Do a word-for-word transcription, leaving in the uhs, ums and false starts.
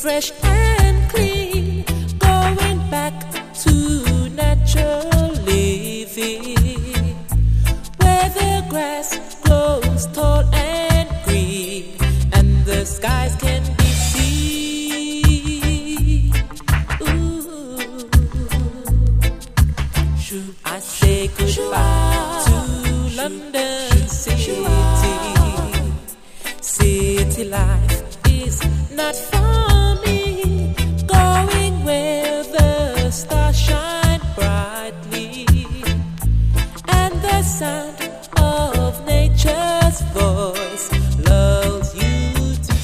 fresh and clean, going back to natural living, where the grass grows tall and green, and the skies can be seen. Ooh. I say goodbye to London City. City life is not for me, going where the stars shine brightly, and the sound of nature's voice lulls you to